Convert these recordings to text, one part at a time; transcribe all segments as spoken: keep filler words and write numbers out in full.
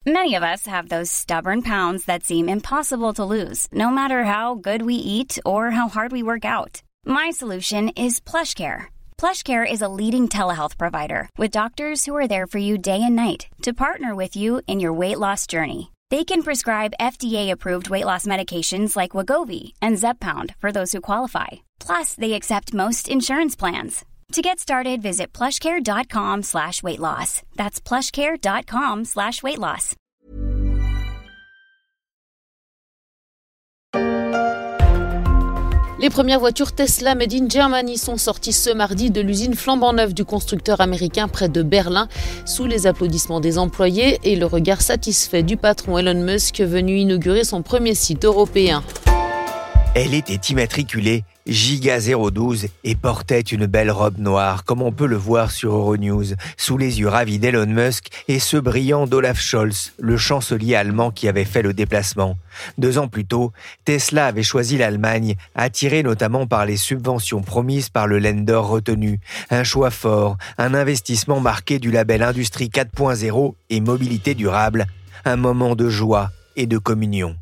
Many of us have those stubborn pounds that seem impossible to lose, no matter how good we eat or how hard we work out. My solution is PlushCare. PlushCare is a leading telehealth provider with doctors who are there for you day and night to partner with you in your weight loss journey. They can prescribe F D A-approved weight loss medications like Wegovy and Zepbound for those who qualify. Plus, they accept most insurance plans. To get started, visit plushcare.com slash weight loss. That's plushcare.com slash weight loss. Les premières voitures Tesla Made in Germany sont sorties ce mardi de l'usine flambant neuve du constructeur américain près de Berlin, sous les applaudissements des employés et le regard satisfait du patron Elon Musk venu inaugurer son premier site européen. Elle était immatriculée Giga zéro douze et portait une belle robe noire, comme on peut le voir sur Euronews, sous les yeux ravis d'Elon Musk et ceux brillants d'Olaf Scholz, le chancelier allemand qui avait fait le déplacement. Deux ans plus tôt, Tesla avait choisi l'Allemagne, attiré notamment par les subventions promises par le Länder retenu. Un choix fort, un investissement marqué du label Industrie quatre point zéro et mobilité durable, un moment de joie et de communion.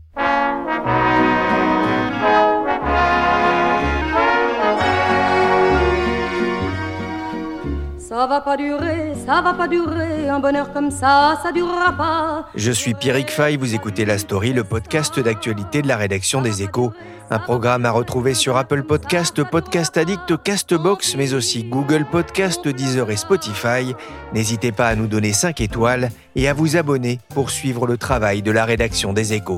Ça va pas durer, ça va pas durer, un bonheur comme ça, ça durera pas. Je suis Pierrick Fay, vous écoutez La Story, le podcast d'actualité de la rédaction des Échos. Un programme à retrouver sur Apple Podcast, Podcast Addict, Castbox, mais aussi Google Podcast, Deezer et Spotify. N'hésitez pas à nous donner cinq étoiles et à vous abonner pour suivre le travail de la rédaction des Échos.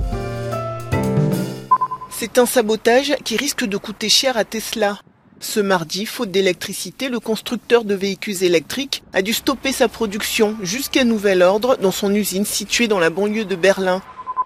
C'est un sabotage qui risque de coûter cher à Tesla. Ce mardi, faute d'électricité, le constructeur de véhicules électriques a dû stopper sa production jusqu'à nouvel ordre dans son usine située dans la banlieue de Berlin.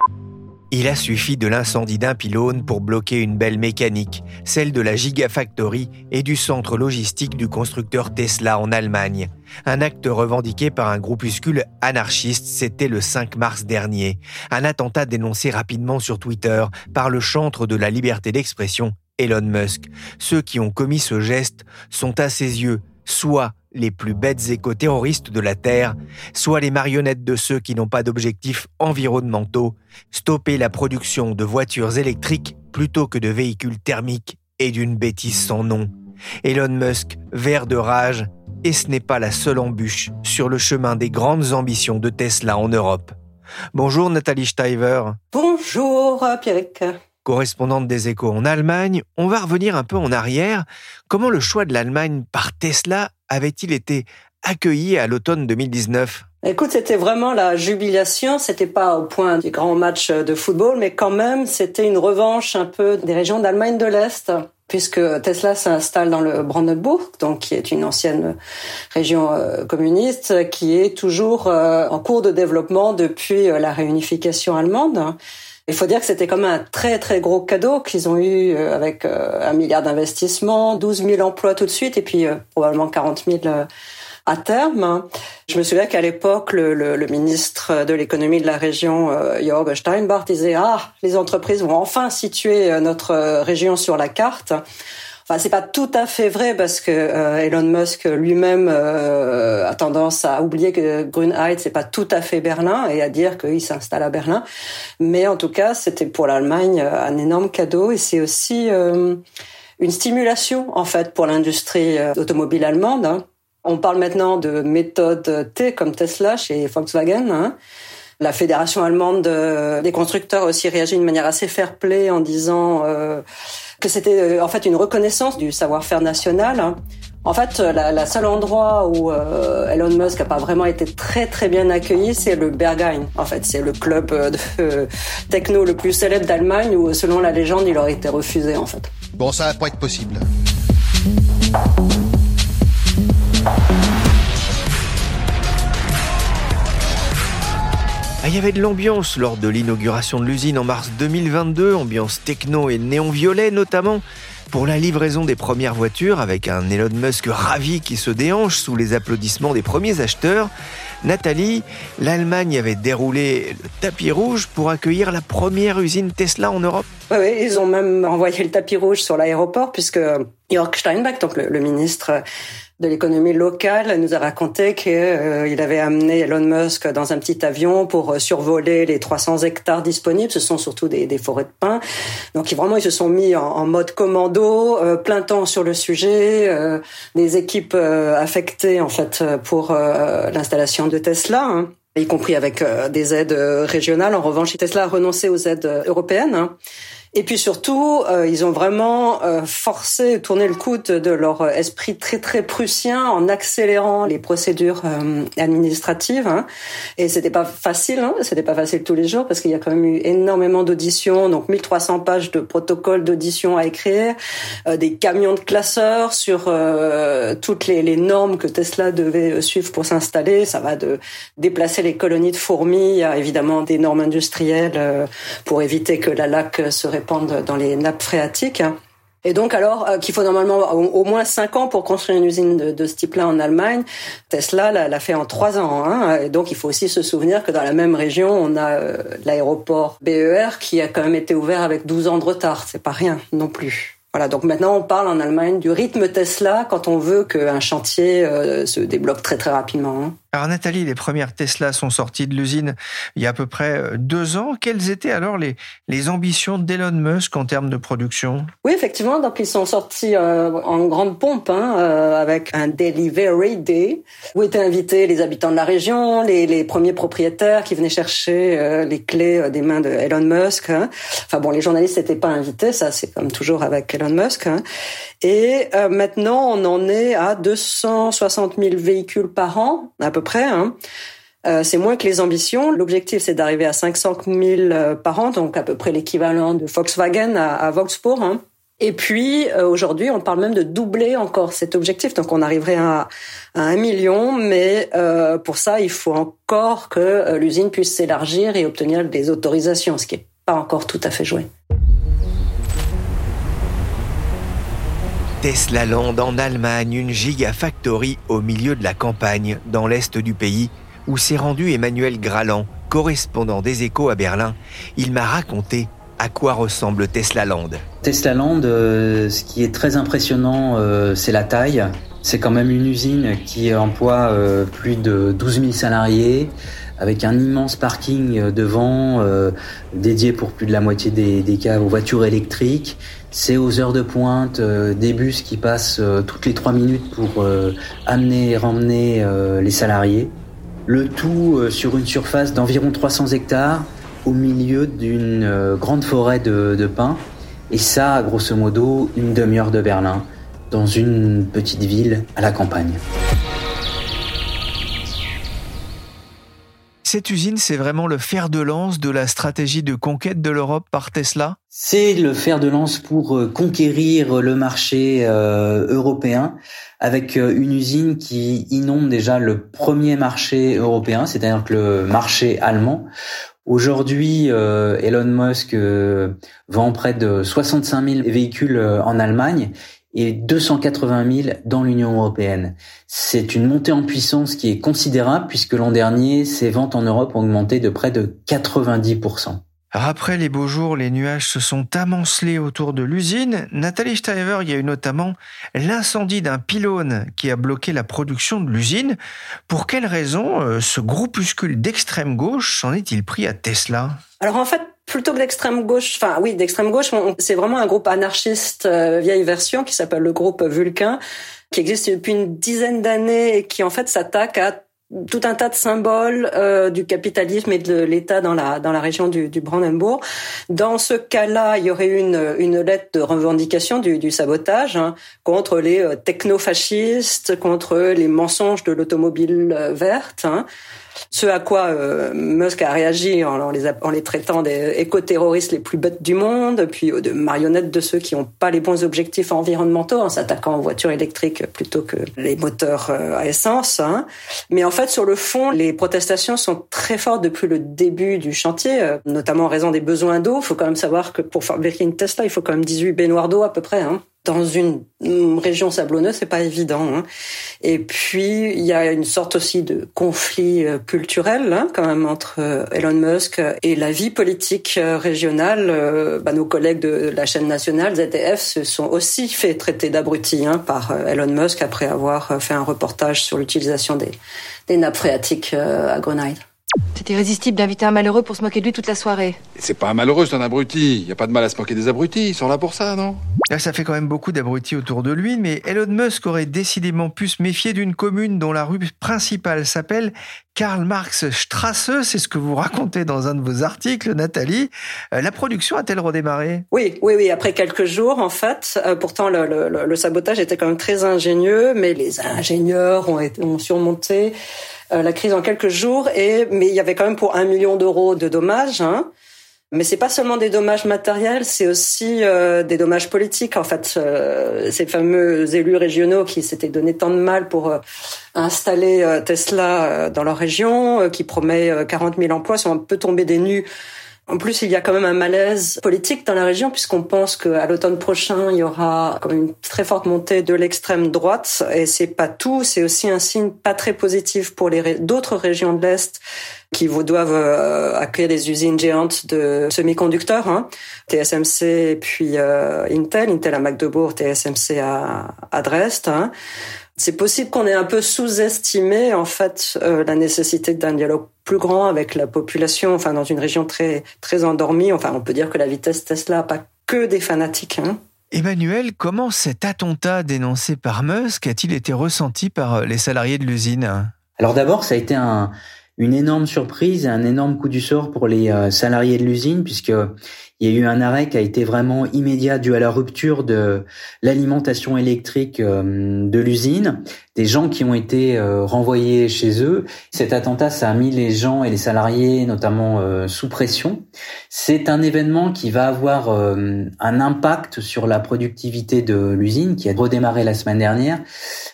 Il a suffi de l'incendie d'un pylône pour bloquer une belle mécanique, celle de la Gigafactory et du centre logistique du constructeur Tesla en Allemagne. Un acte revendiqué par un groupuscule anarchiste, c'était le cinq mars dernier. Un attentat dénoncé rapidement sur Twitter par le chantre de la liberté d'expression, Elon Musk. Ceux qui ont commis ce geste sont à ses yeux soit les plus bêtes éco-terroristes de la Terre, soit les marionnettes de ceux qui n'ont pas d'objectifs environnementaux, stopper la production de voitures électriques plutôt que de véhicules thermiques est d'une bêtise sans nom. Elon Musk, vert de rage, et ce n'est pas la seule embûche sur le chemin des grandes ambitions de Tesla en Europe. Bonjour Nathalie Steiver. Bonjour Pierrick. Correspondante des Échos en Allemagne, on va revenir un peu en arrière. Comment le choix de l'Allemagne par Tesla avait-il été accueilli à l'automne deux mille dix-neuf ? Écoute, c'était vraiment la jubilation. C'était pas au point du grand match de football, mais quand même, c'était une revanche un peu des régions d'Allemagne de l'Est, puisque Tesla s'installe dans le Brandenburg, donc qui est une ancienne région euh, communiste, qui est toujours euh, en cours de développement depuis euh, la réunification allemande. Il faut dire que c'était quand même un très très gros cadeau qu'ils ont eu euh, avec euh, un milliard d'investissements, douze mille emplois tout de suite et puis euh, probablement quarante mille euh, à terme. Je me souviens qu'à l'époque, le, le, le ministre de l'économie de la région, euh, Jörg Steinbach, disait « Ah, les entreprises vont enfin situer euh, notre euh, région sur la carte ». Enfin, c'est pas tout à fait vrai parce que euh, Elon Musk lui-même euh, a tendance à oublier que Grünheide c'est pas tout à fait Berlin et à dire qu'il s'installe à Berlin. Mais en tout cas, c'était pour l'Allemagne un énorme cadeau et c'est aussi euh, une stimulation en fait pour l'industrie euh, automobile allemande. Hein. On parle maintenant de méthode T comme Tesla chez Volkswagen. Hein. La fédération allemande de, des constructeurs a aussi réagi d'une manière assez fair-play en disant euh, que c'était en fait une reconnaissance du savoir-faire national. En fait, la, la seul endroit où euh, Elon Musk n'a pas vraiment été très très bien accueilli, c'est le Berghain. En fait, c'est le club de euh, techno le plus célèbre d'Allemagne où, selon la légende, il aurait été refusé en fait. Bon, ça va pas être possible. Ah, il y avait de l'ambiance lors de l'inauguration de l'usine en mars deux mille vingt-deux, ambiance techno et néon-violet notamment, pour la livraison des premières voitures avec un Elon Musk ravi qui se déhanche sous les applaudissements des premiers acheteurs. Nathalie, l'Allemagne avait déroulé le tapis rouge pour accueillir la première usine Tesla en Europe. Oui, oui, ils ont même envoyé le tapis rouge sur l'aéroport puisque Jörg Steinbach, donc le, le ministre de l'économie locale, nous a raconté qu'il euh, avait amené Elon Musk dans un petit avion pour euh, survoler les trois cents hectares disponibles. Ce sont surtout des, des forêts de pins. Donc vraiment, ils se sont mis en, en mode commando, euh, plein temps sur le sujet, euh, des équipes euh, affectées en fait pour euh, l'installation de Tesla, hein, y compris avec euh, des aides régionales. En revanche, Tesla a renoncé aux aides européennes. Hein. Et puis surtout, euh, ils ont vraiment euh, forcé, tourné le coude de leur esprit très très prussien en accélérant les procédures euh, administratives. Hein. Et c'était pas facile, hein, c'était pas facile tous les jours parce qu'il y a quand même eu énormément d'auditions, donc mille trois cents pages de protocoles d'audition à écrire, euh, des camions de classeurs sur euh, toutes les, les normes que Tesla devait suivre pour s'installer. Ça va de déplacer les colonies de fourmis, il y a évidemment des normes industrielles euh, pour éviter que la laque se répandent dans les nappes phréatiques. Et donc alors euh, qu'il faut normalement au, au moins cinq ans pour construire une usine de, de ce type-là en Allemagne, Tesla l'a, l'a fait en trois ans. Hein. Et donc il faut aussi se souvenir que dans la même région, on a euh, l'aéroport B E R qui a quand même été ouvert avec douze ans de retard. C'est pas rien non plus. Voilà, donc maintenant on parle en Allemagne du rythme Tesla quand on veut qu'un chantier euh, se débloque très très rapidement. Hein. Alors Nathalie, les premières Tesla sont sorties de l'usine il y a à peu près deux ans. Quelles étaient alors les, les ambitions d'Elon Musk en termes de production ? Oui, effectivement, donc ils sont sortis euh, en grande pompe hein, euh, avec un Delivery Day où étaient invités les habitants de la région, les, les premiers propriétaires qui venaient chercher euh, les clés des mains de Elon Musk. Hein. Enfin bon, les journalistes n'étaient pas invités, ça c'est comme toujours avec Elon Musk. Hein. Et euh, maintenant, on en est à deux cent soixante mille véhicules par an, à peu près. Hein. Euh, c'est moins que les ambitions. L'objectif, c'est d'arriver à cinq cent mille euh, par an, donc à peu près l'équivalent de Volkswagen à, à Wolfsburg. Hein. Et puis, euh, aujourd'hui, on parle même de doubler encore cet objectif. Donc, on arriverait à, à un million, mais euh, pour ça, il faut encore que euh, l'usine puisse s'élargir et obtenir des autorisations, ce qui n'est pas encore tout à fait joué. Tesla Land en Allemagne, une gigafactory au milieu de la campagne, dans l'est du pays, où s'est rendu Emmanuel Graland, correspondant des Échos à Berlin. Il m'a raconté à quoi ressemble Tesla Land. Tesla Land, euh, ce qui est très impressionnant, euh, c'est la taille. C'est quand même une usine qui emploie euh, plus de douze mille salariés, avec un immense parking devant, euh, dédié pour plus de la moitié des, des cas aux voitures électriques. C'est aux heures de pointe, euh, des bus qui passent euh, toutes les trois minutes pour euh, amener et ramener euh, les salariés. Le tout euh, sur une surface d'environ trois cents hectares, au milieu d'une euh, grande forêt de, de pins. Et ça, à grosso modo, une demi-heure de Berlin, dans une petite ville à la campagne. Cette usine, c'est vraiment le fer de lance de la stratégie de conquête de l'Europe par Tesla ? C'est le fer de lance pour conquérir le marché euh, européen avec une usine qui inonde déjà le premier marché européen, c'est-à-dire que le marché allemand. Aujourd'hui, euh, Elon Musk euh, vend près de soixante-cinq mille véhicules en Allemagne et deux cent quatre-vingt mille dans l'Union européenne. C'est une montée en puissance qui est considérable puisque l'an dernier, ses ventes en Europe ont augmenté de près de quatre-vingt-dix pour cent. Après les beaux jours, les nuages se sont amoncelés autour de l'usine. Nathalie Steiver, il y a eu notamment l'incendie d'un pylône qui a bloqué la production de l'usine. Pour quelle raison euh, ce groupuscule d'extrême gauche s'en est-il pris à Tesla ? Alors en fait, plutôt que d'extrême gauche, enfin oui, d'extrême gauche, on, c'est vraiment un groupe anarchiste euh, vieille version qui s'appelle le groupe Vulcain, qui existe depuis une dizaine d'années et qui en fait s'attaque à tout un tas de symboles euh, du capitalisme et de l'État dans la dans la région du, du Brandenburg. Dans ce cas-là, il y aurait eu une une lettre de revendication du, du sabotage hein, contre les euh, technofascistes, contre les mensonges de l'automobile euh, verte. Hein. Ce à quoi euh, Musk a réagi en, en, les, en les traitant des éco-terroristes les plus bêtes du monde, puis euh, de marionnettes de ceux qui n'ont pas les bons objectifs environnementaux, en s'attaquant aux voitures électriques plutôt que les moteurs euh, à essence. Hein. Mais en fait, sur le fond, les protestations sont très fortes depuis le début du chantier, euh, notamment en raison des besoins d'eau. Il faut quand même savoir que pour fabriquer une Tesla, il faut quand même dix-huit baignoires d'eau à peu près. Hein. Dans une région sablonneuse, c'est pas évident. Hein. Et puis, il y a une sorte aussi de conflit culturel hein, quand même entre Elon Musk et la vie politique régionale. Bah, nos collègues de la chaîne nationale Z D F se sont aussi fait traiter d'abrutis hein, par Elon Musk après avoir fait un reportage sur l'utilisation des, des nappes phréatiques à Grenade. C'est irrésistible d'inviter un malheureux pour se moquer de lui toute la soirée. Et c'est pas un malheureux, c'est un abruti. Y a pas de mal à se moquer des abrutis, ils sont là pour ça, non ? Là, ça fait quand même beaucoup d'abrutis autour de lui, mais Elon Musk aurait décidément pu se méfier d'une commune dont la rue principale s'appelle Karl-Marx-Straße. C'est ce que vous racontez dans un de vos articles, Nathalie. Euh, la production a-t-elle redémarré ? Oui, oui, oui. Après quelques jours, en fait. Euh, pourtant, le, le, le sabotage était quand même très ingénieux, mais les ingénieurs ont, été, ont surmonté euh, la crise en quelques jours. Et mais il y avait quand même pour un million d'euros de dommages. Hein. Mais c'est pas seulement des dommages matériels, c'est aussi euh, des dommages politiques. En fait, euh, ces fameux élus régionaux qui s'étaient donné tant de mal pour euh, installer euh, Tesla euh, dans leur région, euh, qui promet euh, quarante mille emplois, sont un peu tombés des nues. En plus, il y a quand même un malaise politique dans la région puisqu'on pense qu'à l'automne prochain, il y aura quand même une très forte montée de l'extrême droite. Et c'est pas tout, c'est aussi un signe pas très positif pour les ré- d'autres régions de l'Est qui vous doivent euh, accueillir des usines géantes de semi-conducteurs, hein. T S M C et puis euh, Intel, Intel à Magdebourg, T S M C à, à Dresde. Hein. C'est possible qu'on ait un peu sous-estimé en fait euh, la nécessité d'un dialogue plus grand avec la population, enfin dans une région très très endormie. Enfin, on peut dire que la vitesse Tesla n'a pas que des fanatiques. Hein. Emmanuel, comment cet attentat dénoncé par Musk a-t-il été ressenti par les salariés de l'usine ? Alors d'abord, ça a été un, une énorme surprise et un énorme coup du sort pour les euh, salariés de l'usine, puisque il y a eu un arrêt qui a été vraiment immédiat dû à la rupture de l'alimentation électrique euh, de l'usine, des gens qui ont été euh, renvoyés chez eux. Cet attentat, ça a mis les gens et les salariés, notamment euh, sous pression. C'est un événement qui va avoir euh, un impact sur la productivité de l'usine, qui a redémarré la semaine dernière. Pourquoi ?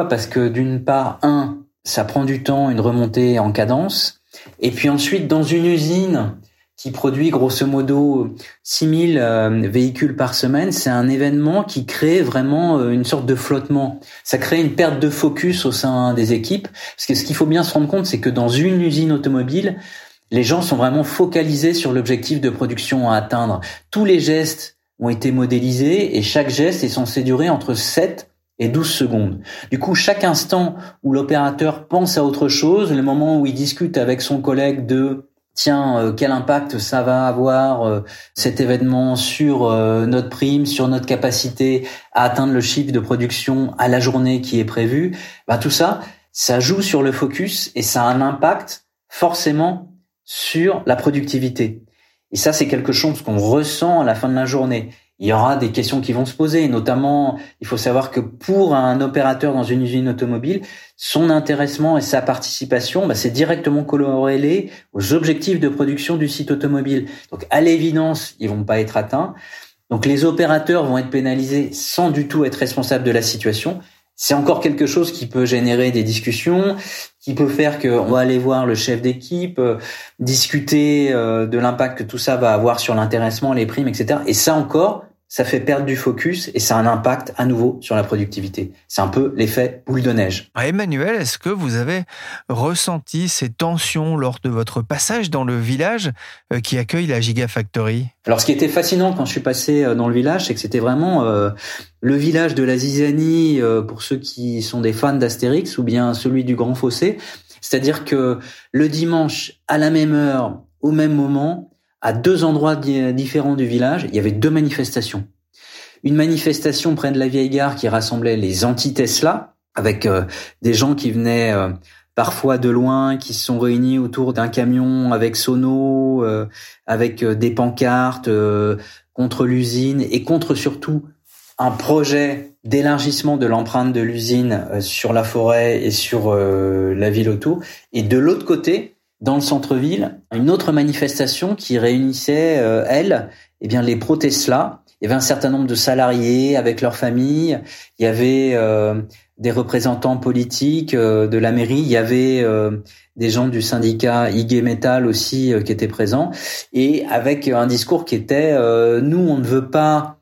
Parce que d'une part, un, ça prend du temps, une remontée en cadence. Et puis ensuite, dans une usine qui produit grosso modo six mille euh, véhicules par semaine, c'est un événement qui crée vraiment euh, une sorte de flottement. Ça crée une perte de focus au sein des équipes. Parce que ce qu'il faut bien se rendre compte, c'est que dans une usine automobile, les gens sont vraiment focalisés sur l'objectif de production à atteindre. Tous les gestes ont été modélisés et chaque geste est censé durer entre sept et douze secondes. Du coup, chaque instant où l'opérateur pense à autre chose, le moment où il discute avec son collègue de tiens, euh, quel impact ça va avoir euh, cet événement sur euh, notre prime, sur notre capacité à atteindre le chiffre de production à la journée qui est prévue, bah tout ça, ça joue sur le focus et ça a un impact forcément sur la productivité. Et ça, c'est quelque chose qu'on ressent à la fin de la journée. Il y aura des questions qui vont se poser, notamment, il faut savoir que pour un opérateur dans une usine automobile, son intéressement et sa participation, bah, c'est directement corrélé aux objectifs de production du site automobile. Donc, à l'évidence, ils vont pas être atteints. Donc, les opérateurs vont être pénalisés sans du tout être responsables de la situation. C'est encore quelque chose qui peut générer des discussions, qui peut faire qu'on va aller voir le chef d'équipe, euh, discuter euh, de l'impact que tout ça va avoir sur l'intéressement, les primes, et cetera. Et ça encore, ça fait perdre du focus et ça a un impact à nouveau sur la productivité. C'est un peu l'effet boule de neige. Emmanuel, est-ce que vous avez ressenti ces tensions lors de votre passage dans le village qui accueille la Gigafactory ? Alors, ce qui était fascinant quand je suis passé dans le village, c'est que c'était vraiment euh, le village de la zizanie euh, pour ceux qui sont des fans d'Astérix ou bien celui du Grand Fossé. C'est-à-dire que le dimanche, à la même heure, au même moment, à deux endroits différents du village, il y avait deux manifestations. Une manifestation près de la vieille gare qui rassemblait les anti-Tesla, avec euh, des gens qui venaient euh, parfois de loin, qui se sont réunis autour d'un camion avec sono, euh, avec euh, des pancartes euh, contre l'usine et contre surtout un projet d'élargissement de l'empreinte de l'usine euh, sur la forêt et sur euh, la ville autour. Et de l'autre côté, dans le centre-ville, une autre manifestation qui réunissait, euh, elle, eh bien, les pro-Tesla. Il y avait un certain nombre de salariés avec leurs familles. Il y avait euh, des représentants politiques euh, de la mairie. Il y avait euh, des gens du syndicat I G Metal aussi euh, qui étaient présents. Et avec un discours qui était euh, « Nous, on ne veut pas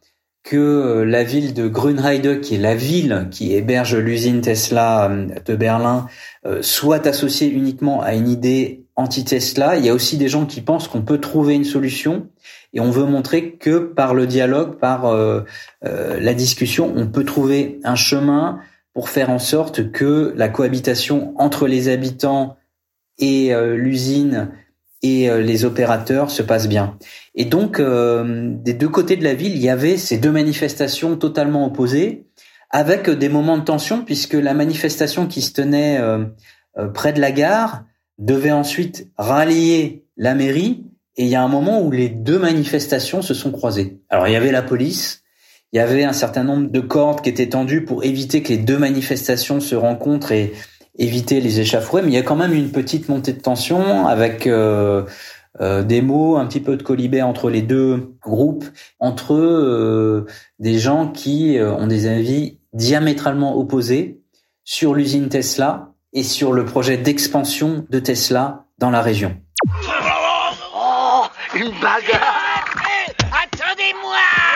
que la ville de Grünheide, qui est la ville qui héberge l'usine Tesla de Berlin, soit associée uniquement à une idée anti-Tesla. Il y a aussi des gens qui pensent qu'on peut trouver une solution, et on veut montrer que par le dialogue, par euh, euh, la discussion, on peut trouver un chemin pour faire en sorte que la cohabitation entre les habitants et euh, l'usine et euh, les opérateurs se passe bien. Et donc, euh, des deux côtés de la ville, il y avait ces deux manifestations totalement opposées, avec des moments de tension, puisque la manifestation qui se tenait euh, euh, près de la gare devait ensuite rallier la mairie, et il y a un moment où les deux manifestations se sont croisées. Alors, il y avait la police, il y avait un certain nombre de cordes qui étaient tendues pour éviter que les deux manifestations se rencontrent et éviter les échauffourées, mais il y a quand même une petite montée de tension avec euh, euh, des mots, un petit peu de colibet entre les deux groupes, entre euh, des gens qui euh, ont des avis diamétralement opposés sur l'usine Tesla et sur le projet d'expansion de Tesla dans la région. Oh, une bagarre! Attendez-moi!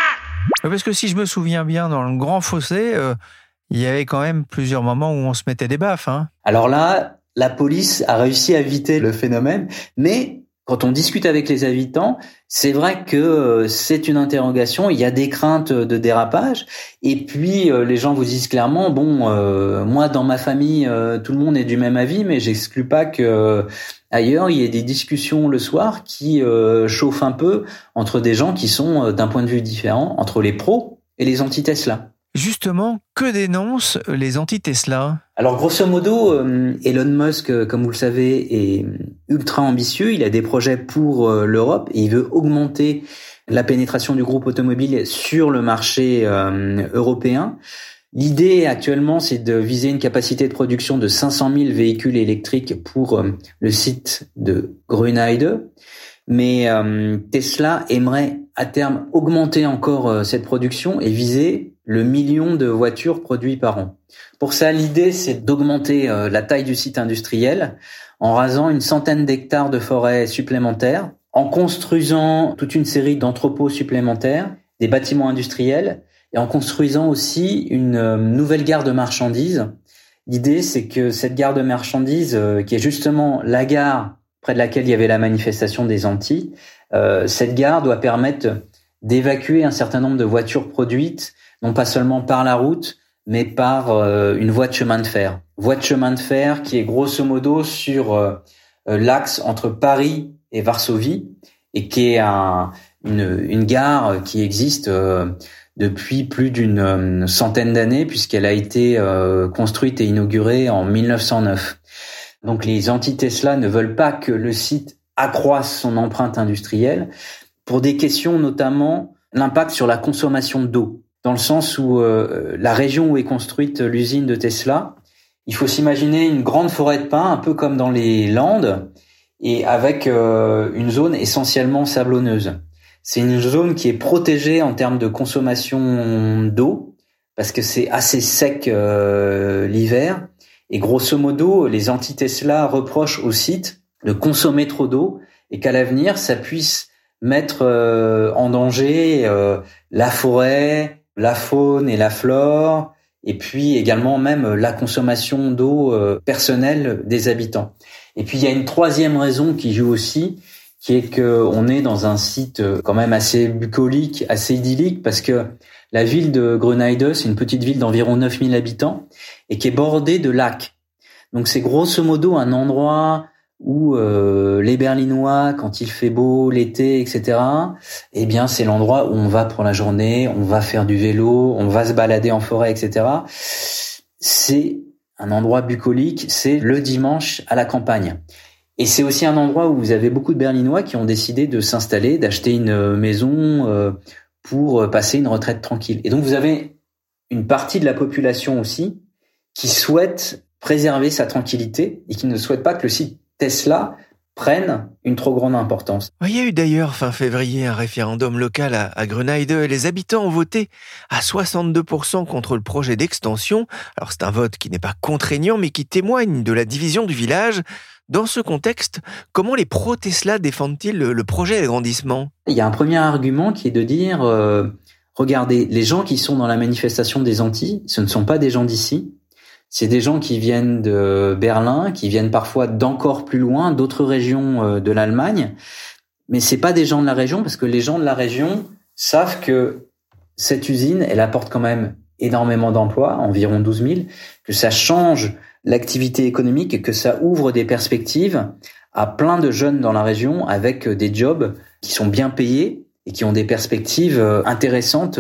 Parce que si je me souviens bien, dans le Grand Fossé, euh, il y avait quand même plusieurs moments où on se mettait des baffes. Hein. Alors là, la police a réussi à éviter le phénomène, mais quand on discute avec les habitants, c'est vrai que c'est une interrogation, il y a des craintes de dérapage, et puis les gens vous disent clairement, bon, euh, moi dans ma famille, euh, tout le monde est du même avis, mais j'exclus pas que euh, ailleurs il y ait des discussions le soir qui euh, chauffent un peu entre des gens qui sont euh, d'un point de vue différent, entre les pros et les anti-Tesla. Justement, que dénoncent les anti-Tesla ? Alors, grosso modo, euh, Elon Musk, euh, comme vous le savez, est ultra ambitieux. Il a des projets pour euh, l'Europe et il veut augmenter la pénétration du groupe automobile sur le marché euh, européen. L'idée actuellement, c'est de viser une capacité de production de cinq cent mille véhicules électriques pour euh, le site de Grünheide. Mais euh, Tesla aimerait à terme augmenter encore euh, cette production et viser le million de voitures produites par an. Pour ça, l'idée, c'est d'augmenter euh, la taille du site industriel en rasant une centaine d'hectares de forêts supplémentaires, en construisant toute une série d'entrepôts supplémentaires, des bâtiments industriels, et en construisant aussi une euh, nouvelle gare de marchandises. L'idée, c'est que cette gare de marchandises, euh, qui est justement la gare près de laquelle il y avait la manifestation des Antilles, euh, cette gare doit permettre d'évacuer un certain nombre de voitures produites, non pas seulement par la route, mais par euh, une voie de chemin de fer. Voie de chemin de fer qui est grosso modo sur euh, l'axe entre Paris et Varsovie, et qui est un, une, une gare qui existe euh, depuis plus d'une euh, centaine d'années, puisqu'elle a été euh, construite et inaugurée en mille neuf cent neuf. Donc les anti-Tesla ne veulent pas que le site accroisse son empreinte industrielle, pour des questions notamment l'impact sur la consommation d'eau. Dans le sens où euh, la région où est construite l'usine de Tesla, il faut s'imaginer une grande forêt de pins, un peu comme dans les Landes, et avec euh, une zone essentiellement sablonneuse. C'est une zone qui est protégée en termes de consommation d'eau, parce que c'est assez sec euh, l'hiver, et grosso modo, les anti-Tesla reprochent au site de consommer trop d'eau, et qu'à l'avenir, ça puisse mettre euh, en danger euh, la forêt, la faune et la flore, et puis également même la consommation d'eau euh, personnelle des habitants. Et puis il y a une troisième raison qui joue aussi, qui est que on est dans un site quand même assez bucolique, assez idyllique, parce que la ville de Grünheide, c'est une petite ville d'environ neuf mille habitants et qui est bordée de lacs. Donc c'est grosso modo un endroit où euh, les Berlinois, quand il fait beau, l'été, et cetera, eh bien c'est l'endroit où on va pour la journée, on va faire du vélo, on va se balader en forêt, et cetera. C'est un endroit bucolique, c'est le dimanche à la campagne. Et c'est aussi un endroit où vous avez beaucoup de Berlinois qui ont décidé de s'installer, d'acheter une maison euh, pour passer une retraite tranquille. Et donc vous avez une partie de la population aussi qui souhaite préserver sa tranquillité et qui ne souhaite pas que le site Tesla prennent une trop grande importance. Il y a eu d'ailleurs fin février un référendum local à, à Grünheide et les habitants ont voté à soixante-deux pour cent contre le projet d'extension. Alors c'est un vote qui n'est pas contraignant mais qui témoigne de la division du village. Dans ce contexte, comment les pro-Tesla défendent-ils le, le projet d'agrandissement ? Il y a un premier argument qui est de dire euh, regardez, les gens qui sont dans la manifestation des Antilles, ce ne sont pas des gens d'ici. C'est des gens qui viennent de Berlin, qui viennent parfois d'encore plus loin, d'autres régions de l'Allemagne. Mais c'est pas des gens de la région, parce que les gens de la région savent que cette usine, elle apporte quand même énormément d'emplois, environ douze mille, que ça change l'activité économique et que ça ouvre des perspectives à plein de jeunes dans la région avec des jobs qui sont bien payés et qui ont des perspectives intéressantes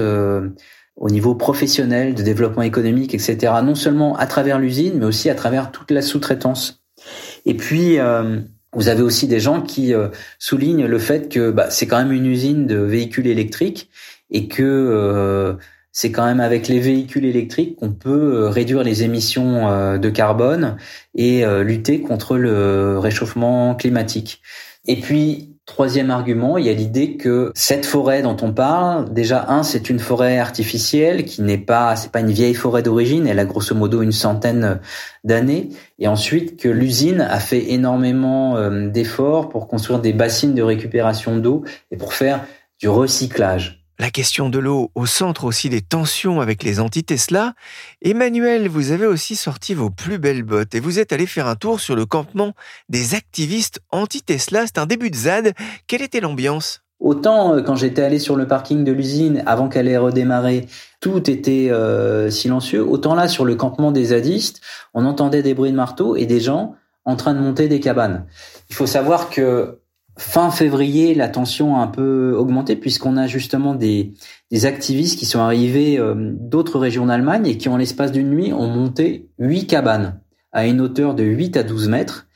au niveau professionnel, de développement économique, et cetera. Non seulement à travers l'usine, mais aussi à travers toute la sous-traitance. Et puis, euh, vous avez aussi des gens qui euh, soulignent le fait que bah, c'est quand même une usine de véhicules électriques et que euh, c'est quand même avec les véhicules électriques qu'on peut réduire les émissions euh, de carbone et euh, lutter contre le réchauffement climatique. Et puis, troisième argument, il y a l'idée que cette forêt dont on parle, déjà, un, c'est une forêt artificielle qui n'est pas, c'est pas une vieille forêt d'origine, elle a grosso modo une centaine d'années. Et ensuite, que l'usine a fait énormément euh, d'efforts pour construire des bassines de récupération d'eau et pour faire du recyclage. La question de l'eau au centre aussi des tensions avec les anti-Tesla. Emmanuel, vous avez aussi sorti vos plus belles bottes et vous êtes allé faire un tour sur le campement des activistes anti-Tesla. C'est un début de Z A D. Quelle était l'ambiance ? Autant quand j'étais allé sur le parking de l'usine avant qu'elle ait redémarré, tout était euh, silencieux. Autant là, sur le campement des zadistes, on entendait des bruits de marteau et des gens en train de monter des cabanes. Il faut savoir que fin février, la tension a un peu augmenté puisqu'on a justement des, des activistes qui sont arrivés euh, d'autres régions d'Allemagne et qui, en l'espace d'une nuit, ont monté huit cabanes à une hauteur de huit à douze mètres.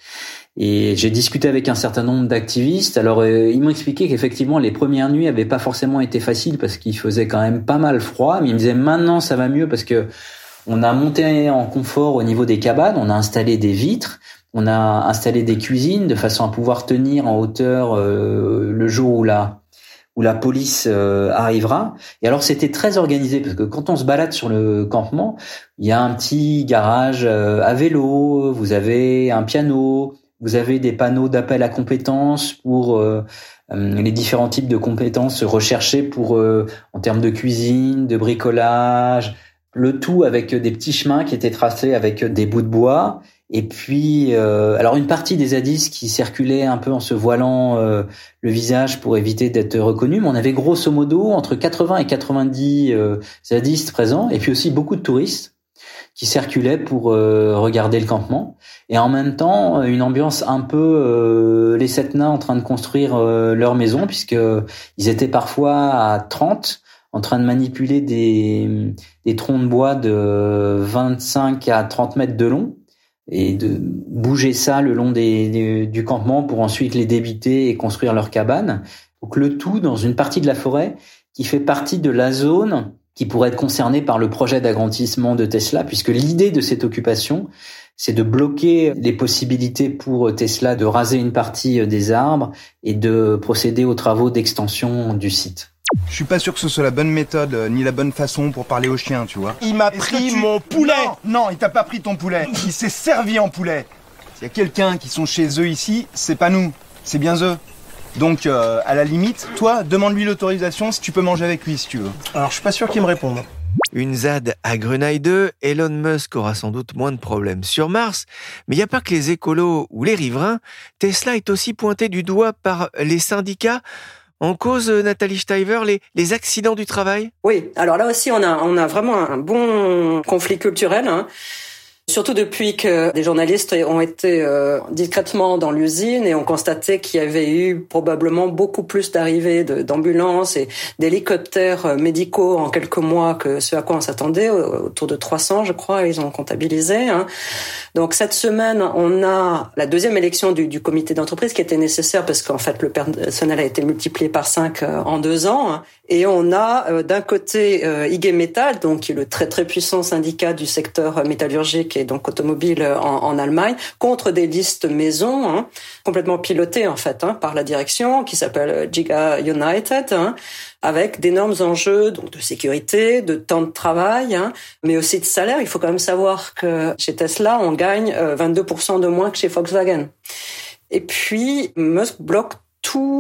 Et j'ai discuté avec un certain nombre d'activistes. Alors, euh, ils m'ont expliqué qu'effectivement, les premières nuits avaient pas forcément été faciles parce qu'il faisait quand même pas mal froid. Mais ils me disaient maintenant, ça va mieux parce que on a monté en confort au niveau des cabanes, on a installé des vitres. On a installé des cuisines de façon à pouvoir tenir en hauteur euh, le jour où la où la police euh, arrivera. Et alors c'était très organisé parce que quand on se balade sur le campement, il y a un petit garage euh, à vélo, vous avez un piano, vous avez des panneaux d'appel à compétences pour euh, les différents types de compétences recherchées pour euh, en termes de cuisine, de bricolage, le tout avec des petits chemins qui étaient tracés avec des bouts de bois. Et puis, euh, alors une partie des zadistes qui circulaient un peu en se voilant euh, le visage pour éviter d'être reconnus, mais on avait grosso modo entre quatre-vingts et quatre-vingt-dix euh, zadistes présents, et puis aussi beaucoup de touristes qui circulaient pour euh, regarder le campement. Et en même temps, une ambiance un peu euh, les sept nains en train de construire euh, leur maison, puisque ils étaient parfois à trente en train de manipuler des, des troncs de bois de vingt-cinq à trente mètres de long, et de bouger ça le long des, des, du campement pour ensuite les débiter et construire leur cabane. Donc le tout dans une partie de la forêt qui fait partie de la zone qui pourrait être concernée par le projet d'agrandissement de Tesla, puisque l'idée de cette occupation, c'est de bloquer les possibilités pour Tesla de raser une partie des arbres et de procéder aux travaux d'extension du site. Je suis pas sûr que ce soit la bonne méthode, euh, ni la bonne façon pour parler aux chiens, tu vois. Il m'a pris tu... mon poulet. Non, non, il t'a pas pris ton poulet. Il s'est servi en poulet. S'il y a quelqu'un qui sont chez eux ici, c'est pas nous, c'est bien eux. Donc, euh, à la limite, toi, demande-lui l'autorisation si tu peux manger avec lui, si tu veux. Alors, je suis pas sûr qu'il me réponde. Une Z A D à Grenade, Elon Musk aura sans doute moins de problèmes sur Mars, mais il n'y a pas que les écolos ou les riverains. Tesla est aussi pointé du doigt par les syndicats. En cause, Nathalie Steiver, les, les accidents du travail ? Oui, alors là aussi, on a, on a vraiment un bon conflit culturel, hein. Surtout depuis que des journalistes ont été euh, discrètement dans l'usine et ont constaté qu'il y avait eu probablement beaucoup plus d'arrivées de, d'ambulances et d'hélicoptères médicaux en quelques mois que ce à quoi on s'attendait, autour de trois cents, je crois, ils ont comptabilisé, hein. Donc cette semaine, on a la deuxième élection du, du comité d'entreprise qui était nécessaire parce qu'en fait, le personnel a été multiplié par cinq euh, en deux ans, hein. Et on a euh, d'un côté euh, I G Metall, donc qui est le très très puissant syndicat du secteur métallurgique et donc automobile en, en Allemagne, contre des listes maison, hein, complètement pilotées en fait, hein, par la direction, qui s'appelle Giga United, hein, avec d'énormes enjeux donc de sécurité, de temps de travail, hein, mais aussi de salaire. Il faut quand même savoir que chez Tesla, on gagne euh, vingt-deux pour cent de moins que chez Volkswagen. Et puis Musk bloque tout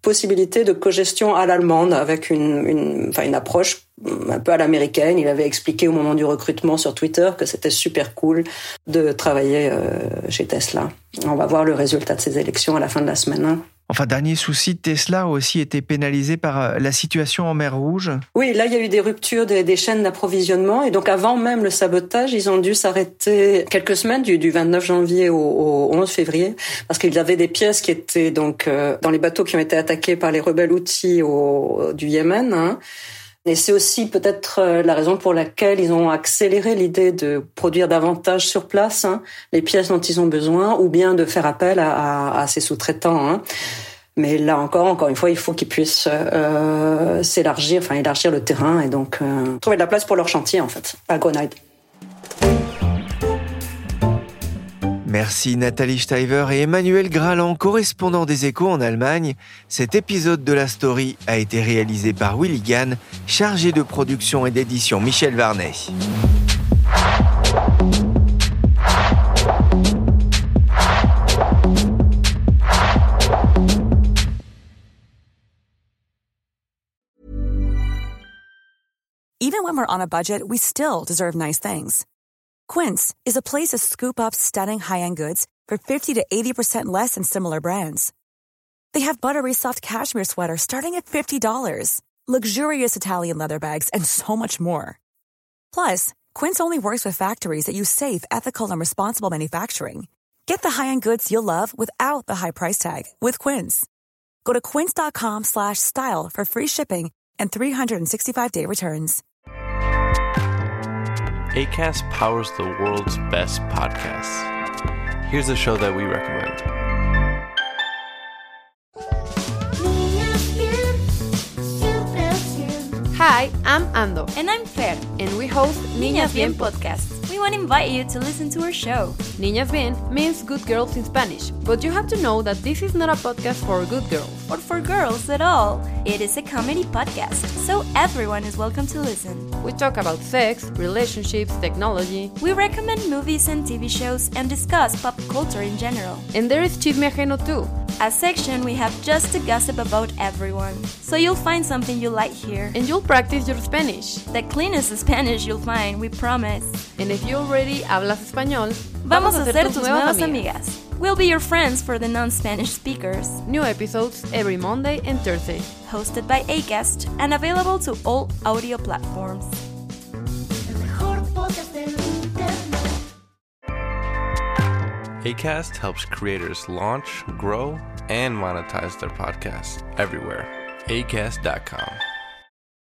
possibilité de cogestion à l'allemande avec une, une, enfin une approche un peu à l'américaine. Il avait expliqué au moment du recrutement sur Twitter que c'était super cool de travailler euh, chez Tesla. On va voir le résultat de ces élections à la fin de la semaine. Enfin, dernier souci, Tesla a aussi été pénalisé par la situation en mer Rouge. Oui, là, il y a eu des ruptures des, des chaînes d'approvisionnement. Et donc, avant même le sabotage, ils ont dû s'arrêter quelques semaines, du, du vingt-neuf janvier au, au onze février, parce qu'ils avaient des pièces qui étaient donc euh, dans les bateaux qui ont été attaqués par les rebelles Houthis au, du Yémen. Hein. Et c'est aussi peut-être la raison pour laquelle ils ont accéléré l'idée de produire davantage sur place hein, les pièces dont ils ont besoin, ou bien de faire appel à, à, à ces sous-traitants. Hein. Mais là encore, encore une fois, il faut qu'ils puissent euh, s'élargir, enfin élargir le terrain et donc euh, trouver de la place pour leur chantier en fait, à Grenade. Merci Nathalie Steiver et Emmanuel Graland, correspondants des Échos en Allemagne. Cet épisode de la Story a été réalisé par Willy Gann, chargé de production et d'édition Michel Varnet. Even when we're on a budget, we still deserve nice things. Quince is a place to scoop up stunning high-end goods for fifty to eighty percent less than similar brands. They have buttery soft cashmere sweaters starting at fifty dollars, luxurious Italian leather bags, and so much more. Plus, Quince only works with factories that use safe, ethical, and responsible manufacturing. Get the high-end goods you'll love without the high price tag with Quince. Go to quince.com slash style for free shipping and three sixty-five day returns. Acast powers the world's best podcasts. Here's a show that we recommend. Hi, I'm Ando. And I'm Fer. And we host Niñas Bien Podcast. We want to invite you to listen to our show. Niñas Bien means good girls in Spanish, but you have to know that this is not a podcast for good girls. Or for girls at all. It is a comedy podcast, so everyone is welcome to listen. We talk about sex, relationships, technology. We recommend movies and T V shows and discuss pop culture in general. And there is Chisme Ajeno too. A section we have just to gossip about everyone. So you'll find something you like here. And you'll practice your Spanish. The cleanest Spanish you'll find, we promise. And if you already hablas español, vamos a ser tus nuevas amigas. We'll be your friends for the non-Spanish speakers. New episodes every Monday and Thursday. Hosted by Acast and available to all audio platforms. Acast helps creators launch, grow, and monetize their podcasts everywhere. acast dot com.